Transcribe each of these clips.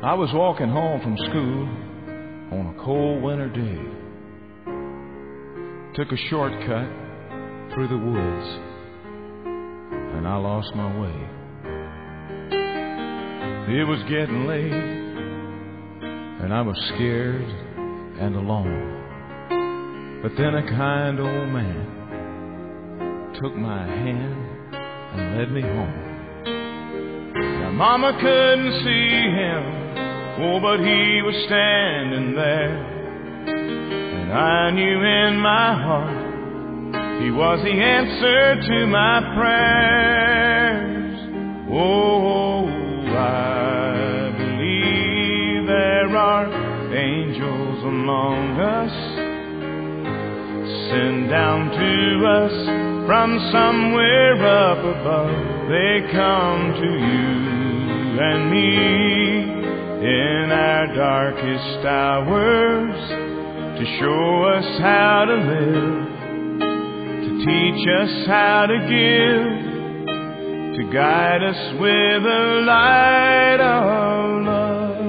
I was walking home from school on a cold winter day. Took a shortcut through the woods, and I lost my way. It was getting late, and I was scared and alone. But then a kind old man took my hand and led me home. Now Mama couldn't see him, oh, but he was standing there. And I knew in my heart he was the answer to my prayers. Oh, I believe there are angels among us, sent down to us from somewhere up above. They come to you and me in our darkest hours, to show us how to live, to teach us how to give, to guide us with the light of love.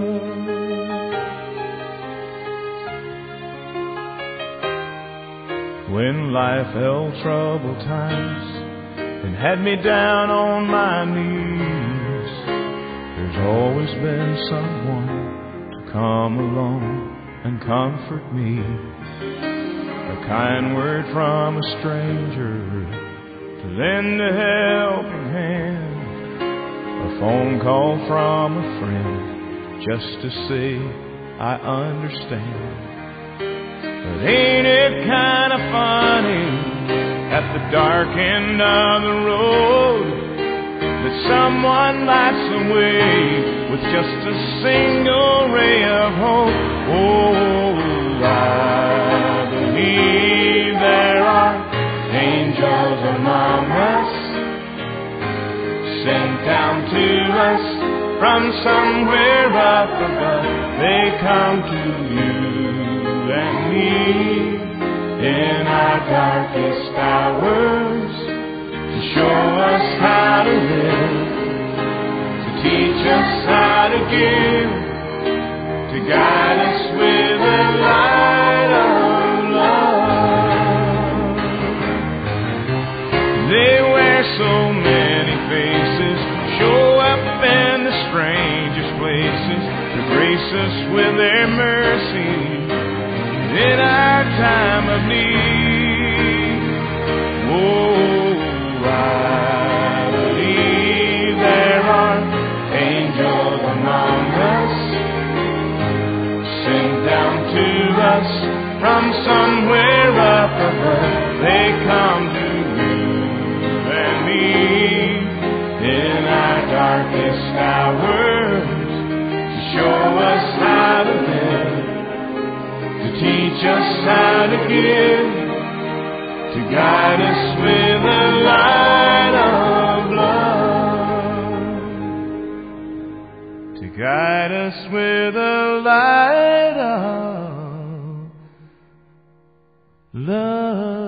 When life held troubled times and had me down on my knees, there's always been someone to come along and comfort me. A kind word from a stranger to lend a helping hand, a phone call from a friend just to say I understand. But ain't it kind of funny at the dark end of the road that someone lights the way with just a single ray of hope? Oh, I believe there are angels among us, sent down to us from somewhere up above. They come to you and me in our darkest hours, to show us how to live, to teach us how to give, to guide us with the light of love. They wear so many faces, show up in the strangest places, to grace us with their mercy in our time of need. Oh, I believe there are angels among us, sent down to us from somewhere up above. They come to you and me in our darkest hours, to show us how to live, to teach us how to give, to guide us with the light of love, to guide us with the light of love.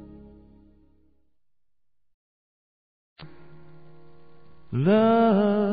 Love.